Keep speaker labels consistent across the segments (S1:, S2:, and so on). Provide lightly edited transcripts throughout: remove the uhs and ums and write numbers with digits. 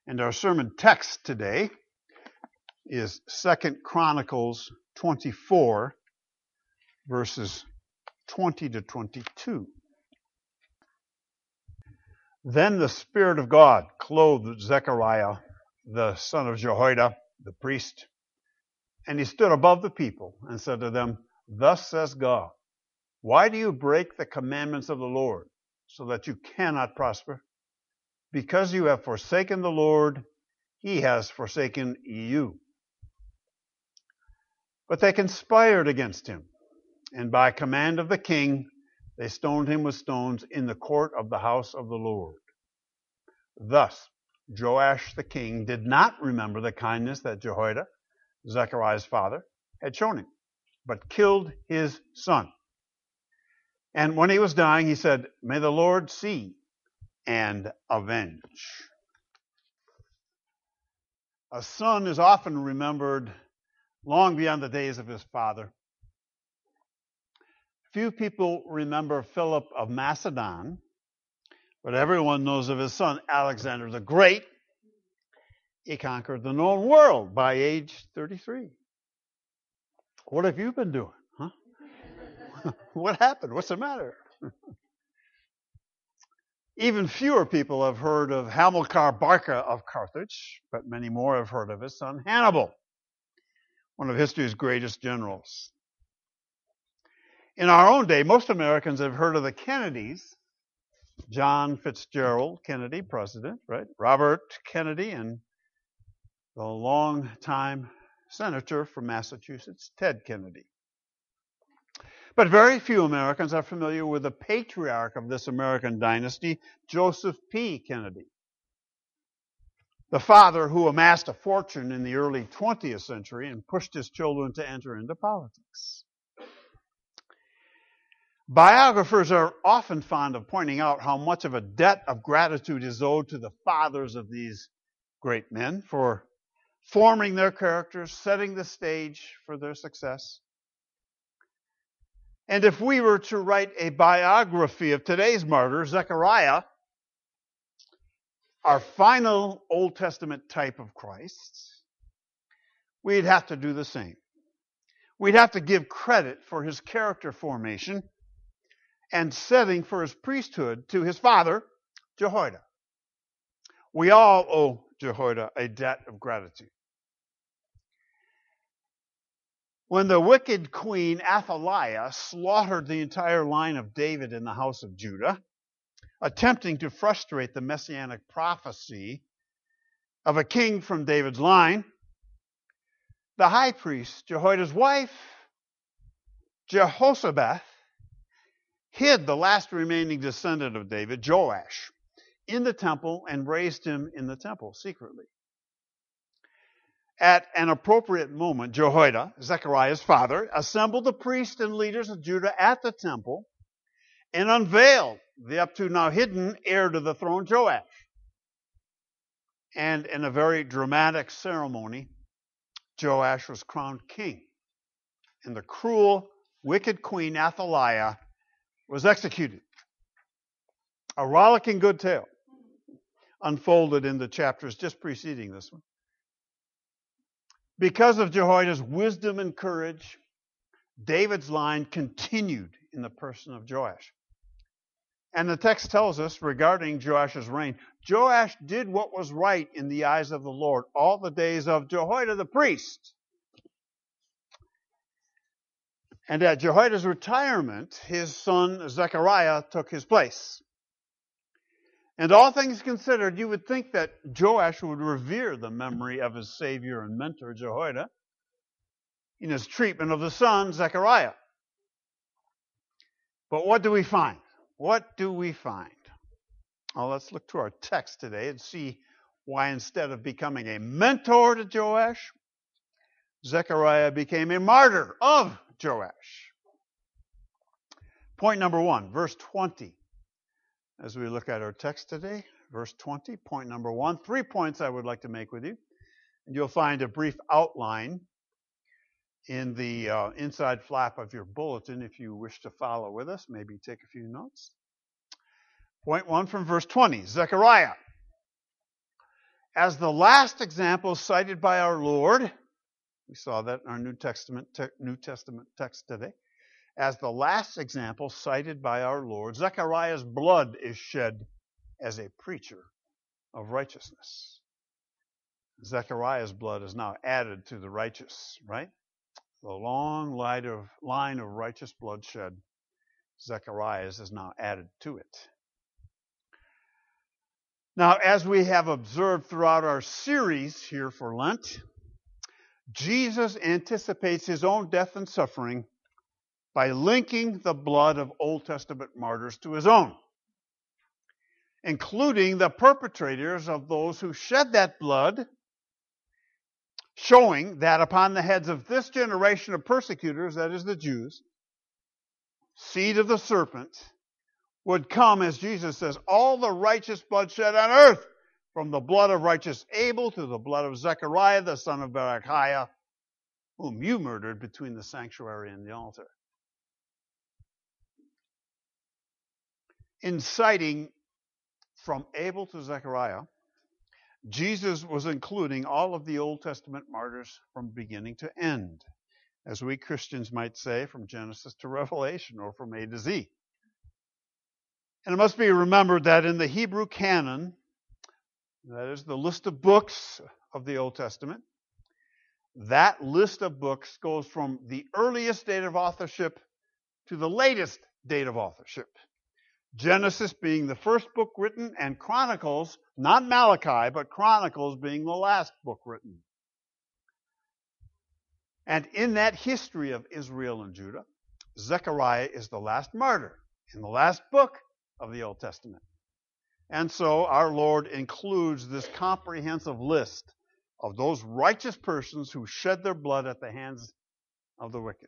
S1: And our sermon text today is 2 Chronicles 24, verses 20 to 22. Then the Spirit of God clothed Zechariah, the son of Jehoiada, the priest, and he stood above the people and said to them, "Thus says God, why do you break the commandments of the Lord so that you cannot prosper? Because you have forsaken the Lord, he has forsaken you." But they conspired against him, and by command of the king, they stoned him with stones in the court of the house of the Lord. Thus, Joash the king did not remember the kindness that Jehoiada, Zechariah's father, had shown him, but killed his son. And when he was dying, he said, "May the Lord see and avenge." A son is often remembered long beyond the days of his father. Few people remember Philip of Macedon, but everyone knows of his son, Alexander the Great. He conquered the known world by age 33. What have you been doing? Huh? What happened? What's the matter? Even fewer people have heard of Hamilcar Barca of Carthage, but many more have heard of his son Hannibal, one of history's greatest generals. In our own day, most Americans have heard of the Kennedys. John Fitzgerald Kennedy, president, right? Robert Kennedy, and the longtime senator from Massachusetts, Ted Kennedy. But very few Americans are familiar with the patriarch of this American dynasty, Joseph P. Kennedy, the father who amassed a fortune in the early 20th century and pushed his children to enter into politics. Biographers are often fond of pointing out how much of a debt of gratitude is owed to the fathers of these great men for forming their characters, setting the stage for their success. And if we were to write a biography of today's martyr, Zechariah, our final Old Testament type of Christ, we'd have to do the same. We'd have to give credit for his character formation and setting for his priesthood to his father, Jehoiada. We all owe Jehoiada a debt of gratitude. When the wicked queen Athaliah slaughtered the entire line of David in the house of Judah, attempting to frustrate the messianic prophecy of a king from David's line, the high priest, Jehoiada's wife, Jehoshaphat, hid the last remaining descendant of David, Joash, in the temple and raised him in the temple secretly. At an appropriate moment, Jehoiada, Zechariah's father, assembled the priests and leaders of Judah at the temple and unveiled the up to now hidden heir to the throne, Joash. And in a very dramatic ceremony, Joash was crowned king, and the cruel, wicked queen Athaliah was executed. A rollicking good tale unfolded in the chapters just preceding this one. Because of Jehoiada's wisdom and courage, David's line continued in the person of Joash. And the text tells us regarding Joash's reign, Joash did what was right in the eyes of the Lord all the days of Jehoiada the priest. And at Jehoiada's retirement, his son Zechariah took his place. And all things considered, you would think that Joash would revere the memory of his savior and mentor, Jehoiada, in his treatment of the son, Zechariah. But what do we find? What do we find? Well, let's look to our text today and see why instead of becoming a mentor to Joash, Zechariah became a martyr of Joash. Point number 1, verse 20. As we look at our text today, verse 20, point number 1. 3 points I would like to make with you. And you'll find a brief outline in the inside flap of your bulletin if you wish to follow with us. Maybe take a few notes. Point 1 from verse 20. Zechariah, As the last example cited by our Lord, we saw that in our New Testament text today. As the last example cited by our Lord, Zechariah's blood is shed as a preacher of righteousness. Zechariah's blood is now added to the righteous, right? The long line of righteous bloodshed, Zechariah's is now added to it. Now, as we have observed throughout our series here for Lent, Jesus anticipates his own death and suffering by linking the blood of Old Testament martyrs to his own, including the perpetrators of those who shed that blood, showing that upon the heads of this generation of persecutors, that is the Jews, seed of the serpent, would come, as Jesus says, all the righteous blood shed on earth, from the blood of righteous Abel to the blood of Zechariah, the son of Berechiah, whom you murdered between the sanctuary and the altar. In citing from Abel to Zechariah, Jesus was including all of the Old Testament martyrs from beginning to end, as we Christians might say, from Genesis to Revelation, or from A to Z. And it must be remembered that in the Hebrew canon, that is the list of books of the Old Testament, that list of books goes from the earliest date of authorship to the latest date of authorship. Genesis being the first book written, and Chronicles, not Malachi, but Chronicles being the last book written. And in that history of Israel and Judah, Zechariah is the last martyr in the last book of the Old Testament. And so our Lord includes this comprehensive list of those righteous persons who shed their blood at the hands of the wicked.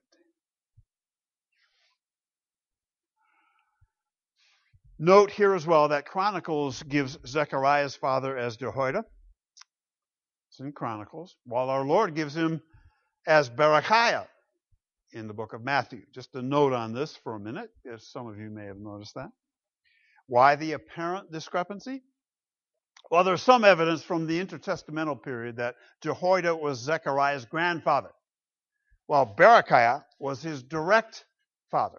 S1: Note here as well that Chronicles gives Zechariah's father as Jehoiada. It's in Chronicles, while our Lord gives him as Berechiah in the book of Matthew. Just a note on this for a minute, if some of you may have noticed that. Why the apparent discrepancy? Well, there's some evidence from the intertestamental period that Jehoiada was Zechariah's grandfather, while Berechiah was his direct father.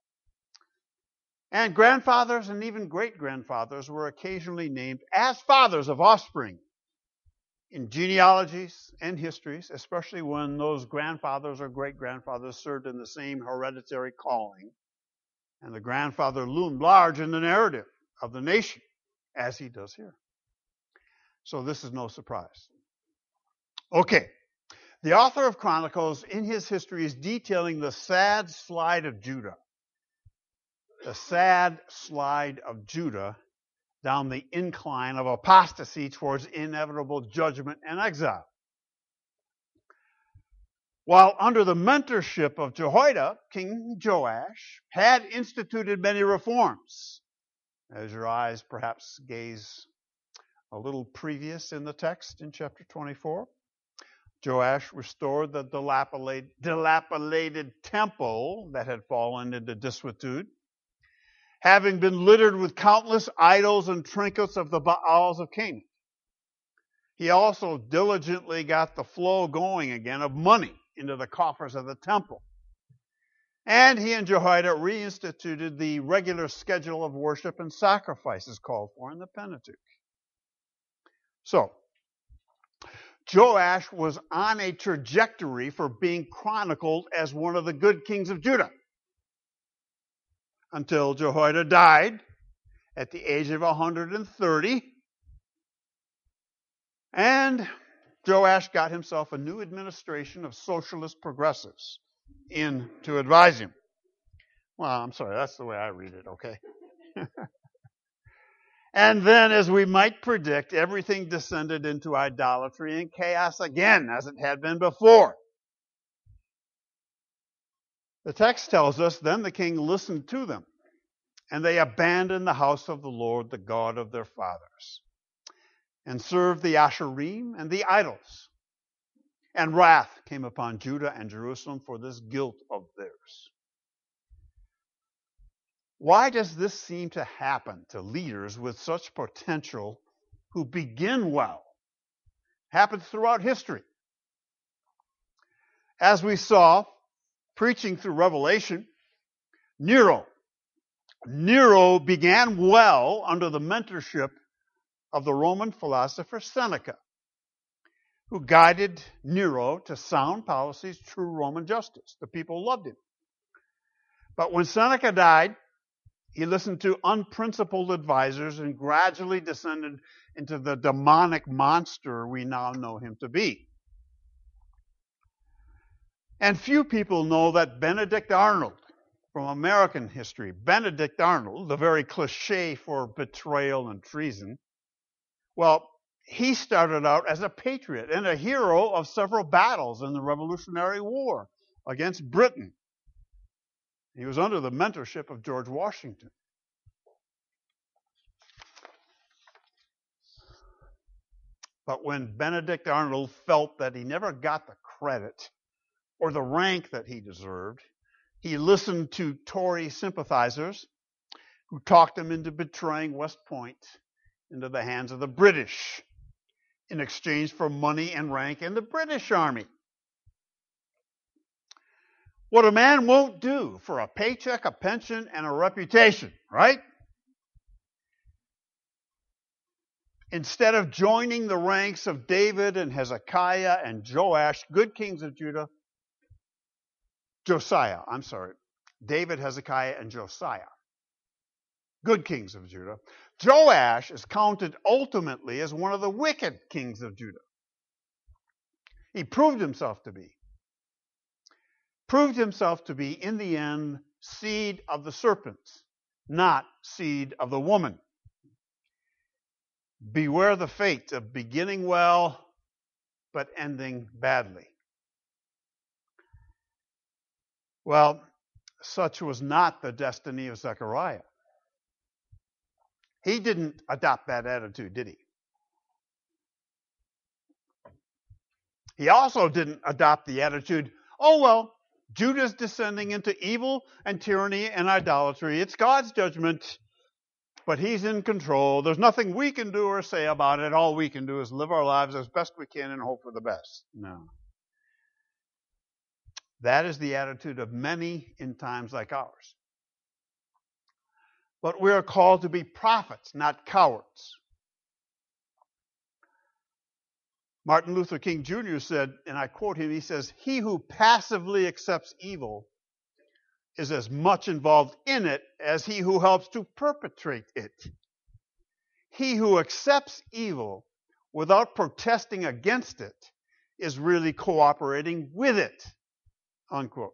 S1: And grandfathers and even great-grandfathers were occasionally named as fathers of offspring in genealogies and histories, especially when those grandfathers or great-grandfathers served in the same hereditary calling. And the grandfather loomed large in the narrative of the nation, as he does here. So this is no surprise. Okay, the author of Chronicles in his history is detailing the sad slide of Judah. The sad slide of Judah down the incline of apostasy towards inevitable judgment and exile. While under the mentorship of Jehoiada, King Joash had instituted many reforms. As your eyes perhaps gaze a little previous in the text in chapter 24, Joash restored the dilapidated temple that had fallen into disrepute, having been littered with countless idols and trinkets of the Baals of Canaan. He also diligently got the flow going again of money into the coffers of the temple. And he and Jehoiada reinstituted the regular schedule of worship and sacrifices called for in the Pentateuch. So, Joash was on a trajectory for being chronicled as one of the good kings of Judah, until Jehoiada died at the age of 130. And Joash got himself a new administration of socialist progressives in to advise him. Well, I'm sorry, that's the way I read it, okay? And then, as we might predict, everything descended into idolatry and chaos again, as it had been before. The text tells us, then the king listened to them, and they abandoned the house of the Lord, the God of their fathers, and served the Asherim and the idols. And wrath came upon Judah and Jerusalem for this guilt of theirs. Why does this seem to happen to leaders with such potential who begin well Happens throughout history. As we saw, preaching through Revelation, Nero began well under the mentorship of the Roman philosopher Seneca, who guided Nero to sound policies, true Roman justice. The people loved him. But when Seneca died, he listened to unprincipled advisors and gradually descended into the demonic monster we now know him to be. And few people know that Benedict Arnold, from American history, Benedict Arnold, the very cliche for betrayal and treason, well, he started out as a patriot and a hero of several battles in the Revolutionary War against Britain. He was under the mentorship of George Washington. But when Benedict Arnold felt that he never got the credit or the rank that he deserved, he listened to Tory sympathizers who talked him into betraying West Point into the hands of the British in exchange for money and rank in the British Army. What a man won't do for a paycheck, a pension, and a reputation, right? Instead of joining the ranks of David and Hezekiah and Joash, good kings of Judah, David, Hezekiah, and Josiah, good kings of Judah. Joash is counted ultimately as one of the wicked kings of Judah. He proved himself to be, in the end, seed of the serpent, not seed of the woman. Beware the fate of beginning well, but ending badly. Well, such was not the destiny of Zechariah. He didn't adopt that attitude, did he? He also didn't adopt the attitude, oh, well, Judah's descending into evil and tyranny and idolatry. It's God's judgment, but he's in control. There's nothing we can do or say about it. All we can do is live our lives as best we can and hope for the best. No. That is the attitude of many in times like ours. But we are called to be prophets, not cowards. Martin Luther King Jr. said, and I quote him, he says, "He who passively accepts evil is as much involved in it as he who helps to perpetrate it. He who accepts evil without protesting against it is really cooperating with it." Unquote.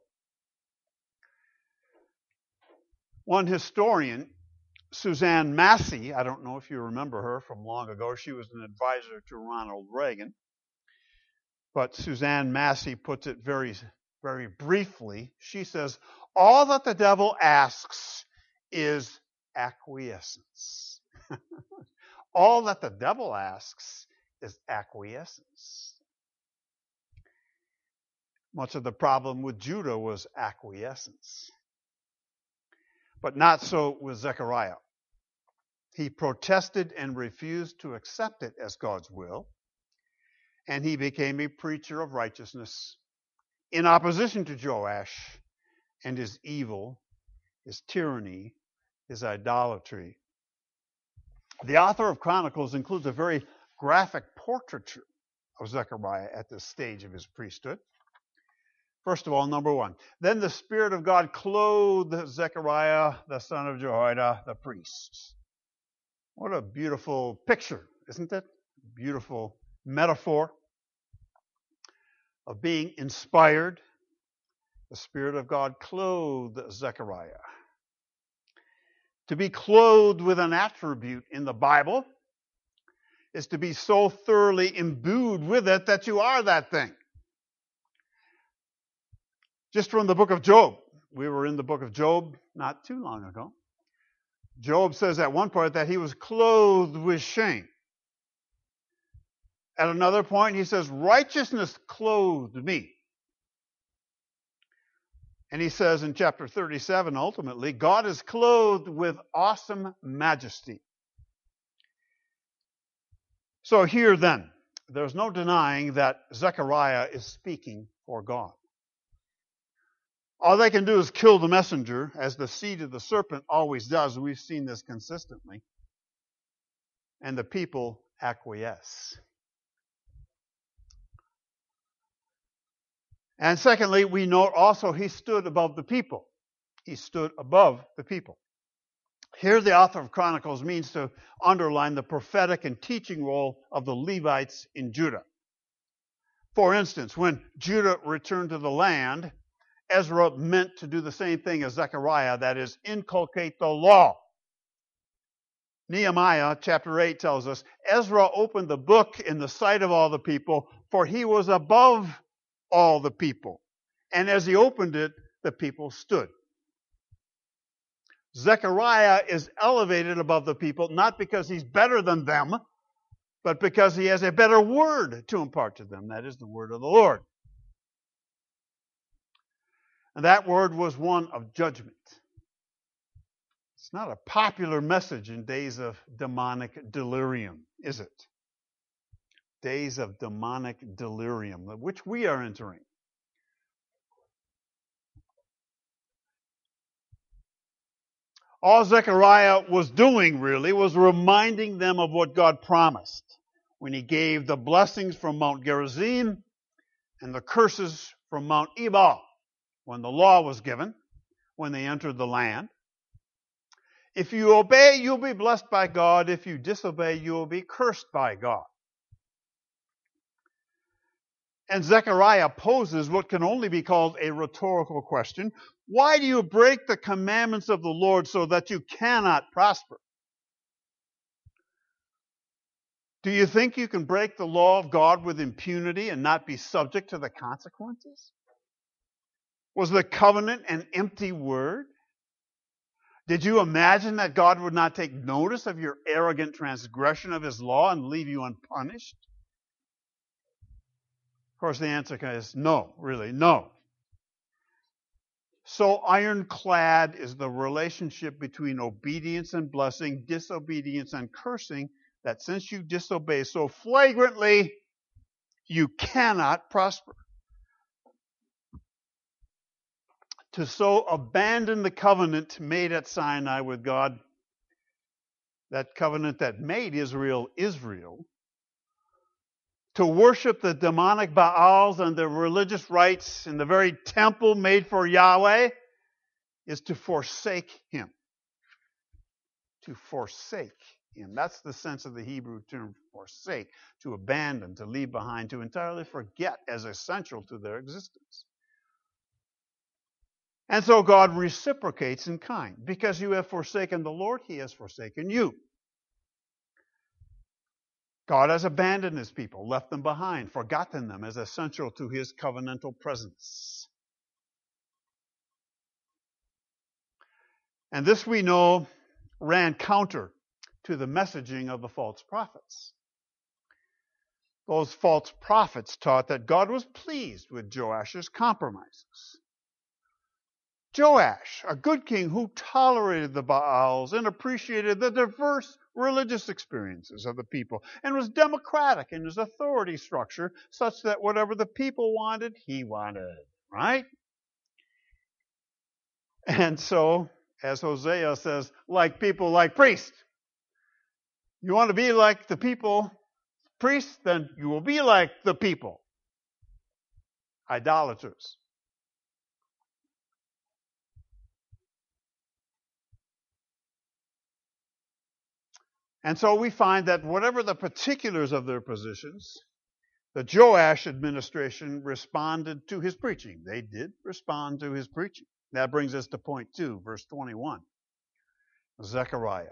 S1: One historian, Suzanne Massey, I don't know if you remember her from long ago. She was an advisor to Ronald Reagan. But Suzanne Massey puts it very, very briefly. She says, all that the devil asks is acquiescence. All that the devil asks is acquiescence. Much of the problem with Judah was acquiescence. But not so with Zechariah. He protested and refused to accept it as God's will, and he became a preacher of righteousness in opposition to Joash and his evil, his tyranny, his idolatry. The author of Chronicles includes a very graphic portraiture of Zechariah at this stage of his priesthood. First of all, number one, then the Spirit of God clothed Zechariah, the son of Jehoiada, the priest. What a beautiful picture, isn't it? Beautiful metaphor of being inspired. The Spirit of God clothed Zechariah. To be clothed with an attribute in the Bible is to be so thoroughly imbued with it that you are that thing. Just from the book of Job. We were in the book of Job not too long ago. Job says at one point that he was clothed with shame. At another point, he says, righteousness clothed me. And he says in chapter 37, ultimately, God is clothed with awesome majesty. So here then, there's no denying that Zechariah is speaking for God. All they can do is kill the messenger, as the seed of the serpent always does. We've seen this consistently. And the people acquiesce. And secondly, we note also he stood above the people. He stood above the people. Here the author of Chronicles means to underline the prophetic and teaching role of the Levites in Judah. For instance, when Judah returned to the land, Ezra meant to do the same thing as Zechariah, that is, inculcate the law. Nehemiah chapter 8 tells us, Ezra opened the book in the sight of all the people, for he was above all the people. And as he opened it, the people stood. Zechariah is elevated above the people, not because he's better than them, but because he has a better word to impart to them. That is the word of the Lord. And that word was one of judgment. It's not a popular message in days of demonic delirium, is it? Days of demonic delirium, which we are entering. All Zechariah was doing, really, was reminding them of what God promised when he gave the blessings from Mount Gerizim and the curses from Mount Ebal, when the law was given, when they entered the land. If you obey, you'll be blessed by God. If you disobey, you will be cursed by God. And Zechariah poses what can only be called a rhetorical question. Why do you break the commandments of the Lord so that you cannot prosper? Do you think you can break the law of God with impunity and not be subject to the consequences? Was the covenant an empty word? Did you imagine that God would not take notice of your arrogant transgression of his law and leave you unpunished? Of course, the answer is no, really, no. So ironclad is the relationship between obedience and blessing, disobedience and cursing, that since you disobey so flagrantly, you cannot prosper. To so abandon the covenant made at Sinai with God, that covenant that made Israel, to worship the demonic Baals and the religious rites in the very temple made for Yahweh, is to forsake him. To forsake him. That's the sense of the Hebrew term forsake. To abandon, to leave behind, to entirely forget as essential to their existence. And so God reciprocates in kind. Because you have forsaken the Lord, he has forsaken you. God has abandoned his people, left them behind, forgotten them as essential to his covenantal presence. And this, we know, ran counter to the messaging of the false prophets. Those false prophets taught that God was pleased with Joash's compromises. Joash, a good king who tolerated the Baals and appreciated the diverse religious experiences of the people and was democratic in his authority structure such that whatever the people wanted, he wanted, right? And so, as Hosea says, like people, like priests. You want to be like the people, priests, then you will be like the people. Idolaters. And so we find that whatever the particulars of their positions, the Joash administration responded to his preaching. They did respond to his preaching. That brings us to point 2, verse 21. Zechariah.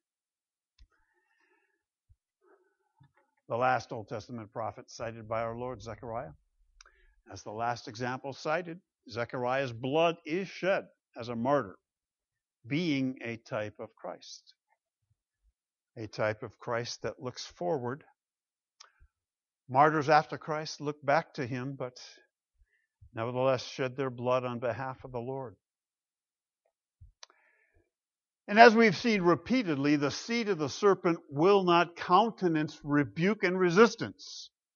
S1: The last Old Testament prophet cited by our Lord, Zechariah. As the last example cited, Zechariah's blood is shed as a martyr, being a type of Christ. A type of Christ that looks forward. Martyrs after Christ look back to him, but nevertheless shed their blood on behalf of the Lord. And as we've seen repeatedly, the seed of the serpent will not countenance rebuke and resistance.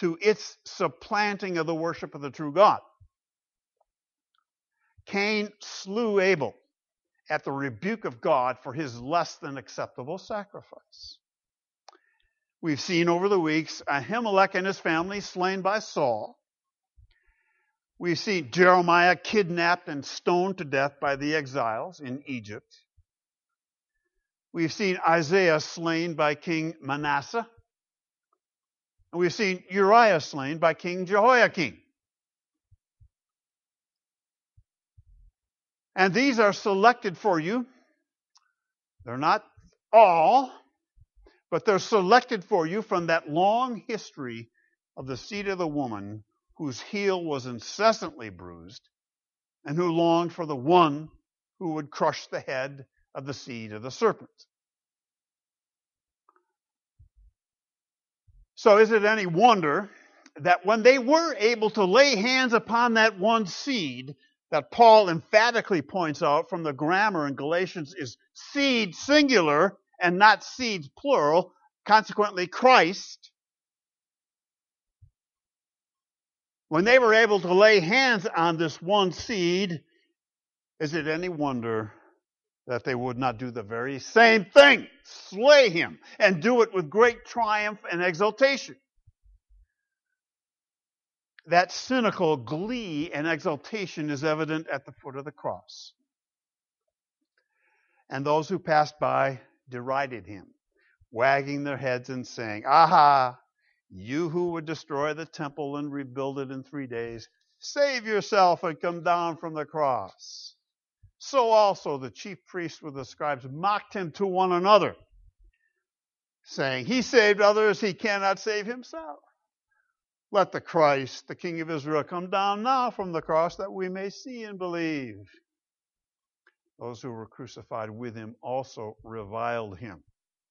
S1: to its supplanting of the worship of the true God. Cain slew Abel at the rebuke of God for his less than acceptable sacrifice. We've seen over the weeks Ahimelech and his family slain by Saul. We've seen Jeremiah kidnapped and stoned to death by the exiles in Egypt. We've seen Isaiah slain by King Manasseh. And we've seen Uriah slain by King Jehoiakim. And these are selected for you. They're not all, but they're selected for you from that long history of the seed of the woman whose heel was incessantly bruised and who longed for the one who would crush the head of the seed of the serpent. So is it any wonder that when they were able to lay hands upon that one seed that Paul emphatically points out from the grammar in Galatians is seed singular and not seeds plural, consequently Christ, when they were able to lay hands on this one seed, is it any wonder that they would not do the very same thing, slay him, and do it with great triumph and exultation? That cynical glee and exultation is evident at the foot of the cross. And those who passed by derided him, wagging their heads and saying, "Aha, you who would destroy the temple and rebuild it in 3 days, save yourself and come down from the cross." So also the chief priests with the scribes mocked him to one another, saying, "He saved others, he cannot save himself. Let the Christ, the King of Israel, come down now from the cross that we may see and believe." Those who were crucified with him also reviled him.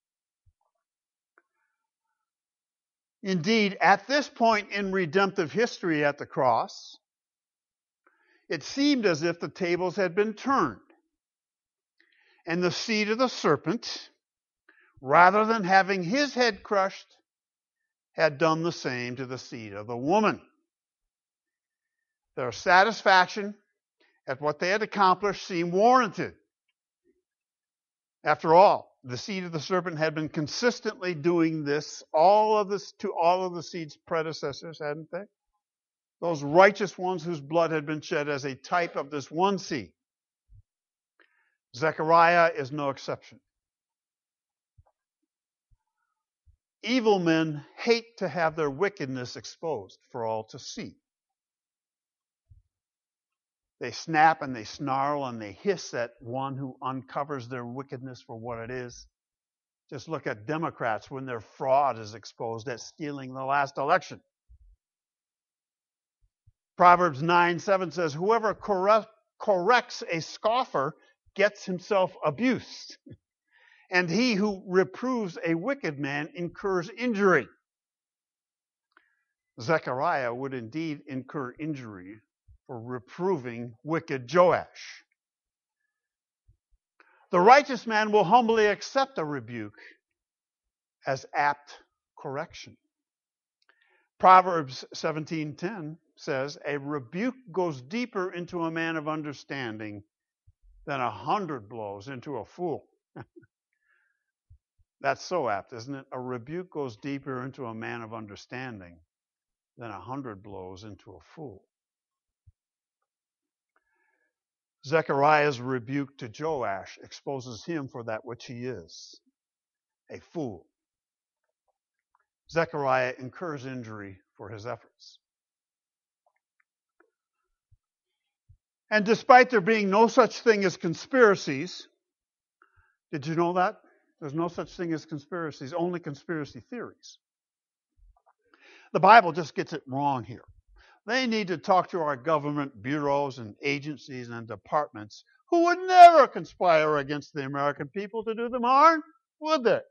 S1: Indeed, at this point in redemptive history at the cross, it seemed as if the tables had been turned, and the seed of the serpent, rather than having his head crushed, had done the same to the seed of the woman. Their satisfaction at what they had accomplished seemed warranted. After all, the seed of the serpent had been consistently doing this, to all of the seed's predecessors, hadn't they? Those righteous ones whose blood had been shed as a type of this one seed. Zechariah is no exception. Evil men hate to have their wickedness exposed for all to see. They snap and they snarl and they hiss at one who uncovers their wickedness for what it is. Just look at Democrats when their fraud is exposed at stealing the last election. Proverbs 9:7 says, "Whoever corrects a scoffer gets himself abused, and he who reproves a wicked man incurs injury." Zechariah would indeed incur injury for reproving wicked Joash. The righteous man will humbly accept a rebuke as apt correction. Proverbs 17:10 says, "A rebuke goes deeper into a man of understanding than 100 blows into a fool." That's so apt, isn't it? A rebuke goes deeper into a man of understanding than 100 blows into a fool. Zechariah's rebuke to Joash exposes him for that which he is, a fool. Zechariah incurs injury for his efforts. And despite there being no such thing as conspiracies, did you know that? There's no such thing as conspiracies, only conspiracy theories. The Bible just gets it wrong here. They need to talk to our government bureaus and agencies and departments who would never conspire against the American people to do them harm, would they?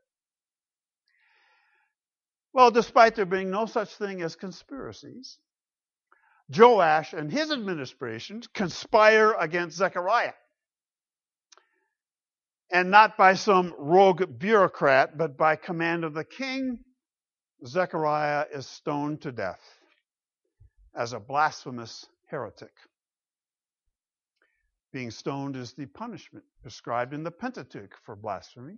S1: Well, despite there being no such thing as conspiracies, Joash and his administration conspire against Zechariah. And not by some rogue bureaucrat, but by command of the king Zechariah is stoned to death as a blasphemous heretic. Being stoned is the punishment prescribed in the Pentateuch for blasphemy.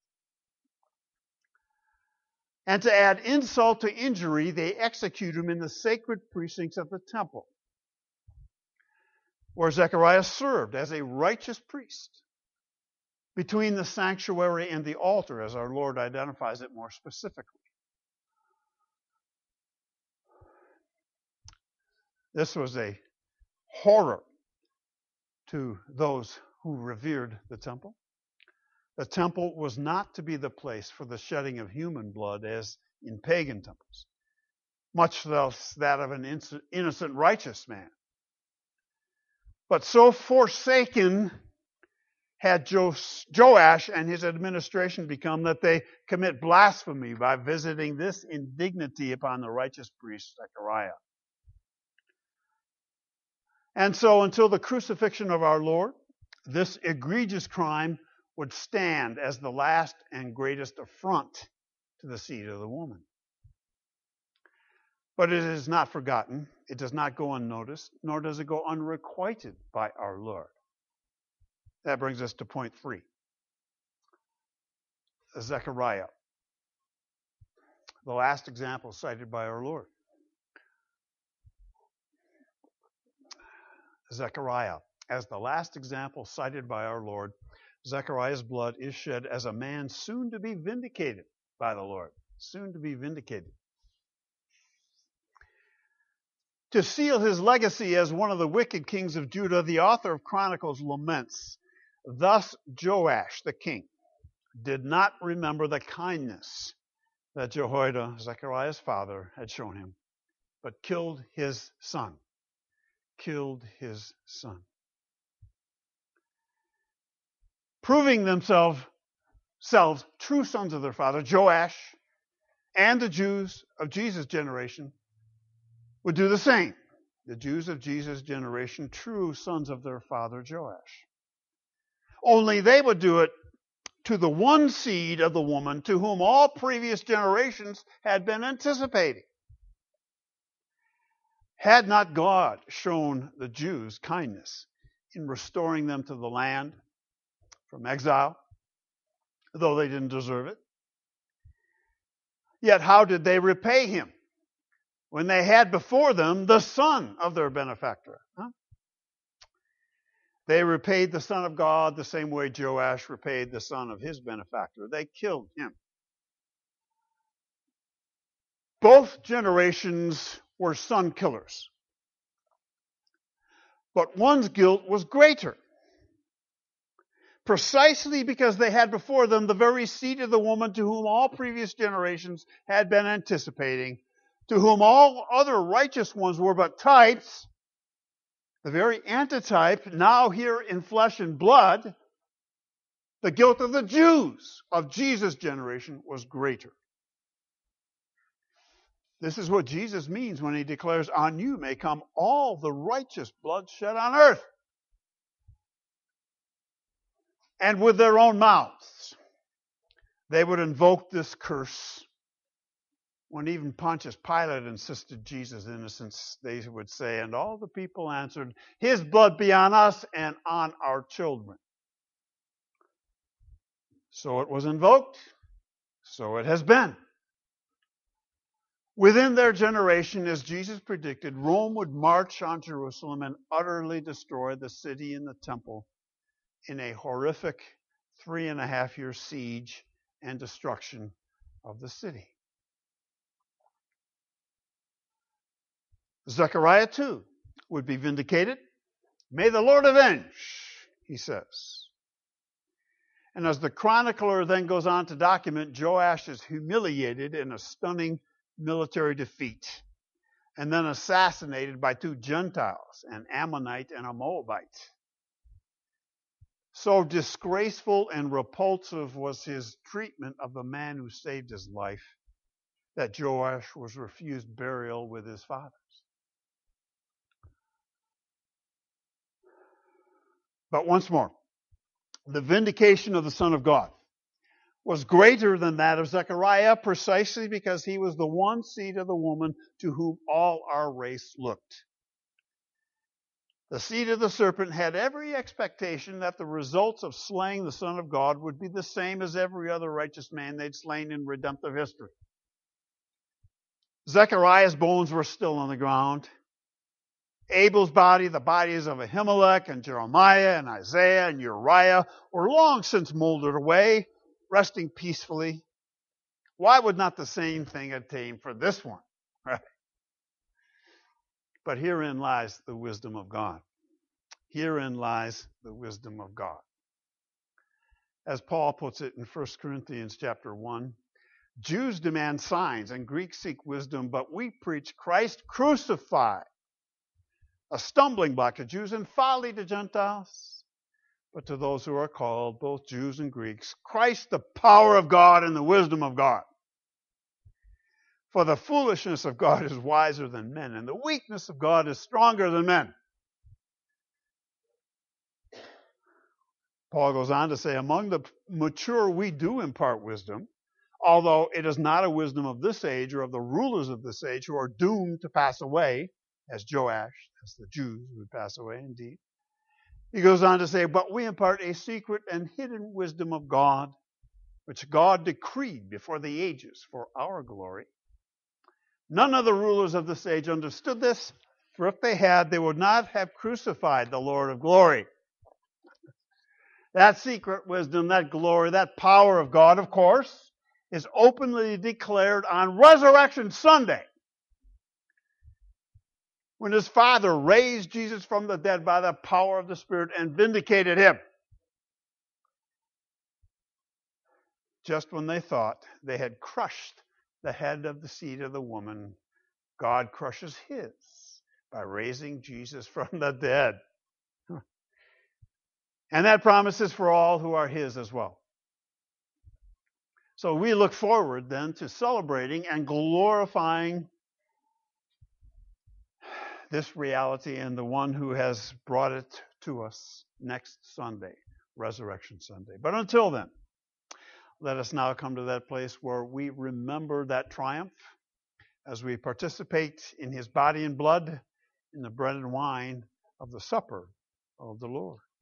S1: And to add insult to injury, they execute him in the sacred precincts of the temple, where Zechariah served as a righteous priest between the sanctuary and the altar, as our Lord identifies it more specifically. This was a horror to those who revered the temple. The temple was not to be the place for the shedding of human blood as in pagan temples, much less that of an innocent righteous man. But so forsaken had Joash and his administration become that they commit blasphemy by visiting this indignity upon the righteous priest Zechariah. And so until the crucifixion of our Lord, this egregious crime would stand as the last and greatest affront to the seed of the woman. But it is not forgotten. It does not go unnoticed, nor does it go unrequited by our Lord. That brings us to point 3. Zechariah, the last example cited by our Lord. Zechariah, as the last example cited by our Lord, Zechariah's blood is shed as a man soon to be vindicated by the Lord. Soon to be vindicated. To seal his legacy as one of the wicked kings of Judah, the author of Chronicles laments, "Thus Joash the king did not remember the kindness that Jehoiada, Zechariah's father, had shown him, but killed his son." Killed his son. Proving themselves true sons of their father, Joash and the Jews of Jesus' generation would do the same. The Jews of Jesus' generation, true sons of their father Joash. Only they would do it to the one seed of the woman to whom all previous generations had been anticipating. Had not God shown the Jews kindness in restoring them to the land from exile, though they didn't deserve it? Yet how did they repay him when they had before them the son of their benefactor? They repaid the Son of God the same way Joash repaid the son of his benefactor. They killed him. Both generations were son killers. But one's guilt was greater, precisely because they had before them the very seed of the woman to whom all previous generations had been anticipating, to whom all other righteous ones were but types. The very antitype, now here in flesh and blood, the guilt of the Jews of Jesus' generation was greater. This is what Jesus means when he declares, "On you may come all the righteous blood shed on earth." And with their own mouths, they would invoke this curse. When even Pontius Pilate insisted Jesus' innocence, they would say, and all the people answered, "His blood be on us and on our children." So it was invoked, so it has been. Within their generation, as Jesus predicted, Rome would march on Jerusalem and utterly destroy the city and the temple in a horrific 3.5-year siege and destruction of the city. Zechariah, too, would be vindicated. "May the Lord avenge," he says. And as the chronicler then goes on to document, Joash is humiliated in a stunning military defeat, and then assassinated by 2 Gentiles, an Ammonite and a Moabite. So disgraceful and repulsive was his treatment of the man who saved his life that Joash was refused burial with his fathers. But once more, the vindication of the Son of God was greater than that of Zechariah precisely because he was the one seed of the woman to whom all our race looked. The seed of the serpent had every expectation that the results of slaying the Son of God would be the same as every other righteous man they'd slain in redemptive history. Zechariah's bones were still on the ground. Abel's body, the bodies of Ahimelech and Jeremiah and Isaiah and Uriah were long since molded away, resting peacefully. Why would not the same thing attain for this one? Right? But herein lies the wisdom of God. Herein lies the wisdom of God. As Paul puts it in 1 Corinthians chapter 1, Jews demand signs and Greeks seek wisdom, but we preach Christ crucified, a stumbling block to Jews and folly to Gentiles. But to those who are called, both Jews and Greeks, Christ the power of God and the wisdom of God. For the foolishness of God is wiser than men, and the weakness of God is stronger than men. Paul goes on to say, among the mature we do impart wisdom, although it is not a wisdom of this age or of the rulers of this age who are doomed to pass away, as Joash, as the Jews would pass away indeed. He goes on to say, but we impart a secret and hidden wisdom of God, which God decreed before the ages for our glory. None of the rulers of this age understood this, for if they had, they would not have crucified the Lord of glory. That secret wisdom, that glory, that power of God, of course, is openly declared on Resurrection Sunday, when his Father raised Jesus from the dead by the power of the Spirit and vindicated him. Just when they thought they had crushed the head of the seed of the woman, God crushes his by raising Jesus from the dead. And that promise is for all who are his as well. So we look forward then to celebrating and glorifying this reality and the one who has brought it to us next Sunday, Resurrection Sunday. But until then, let us now come to that place where we remember that triumph as we participate in his body and blood, in the bread and wine of the supper of the Lord.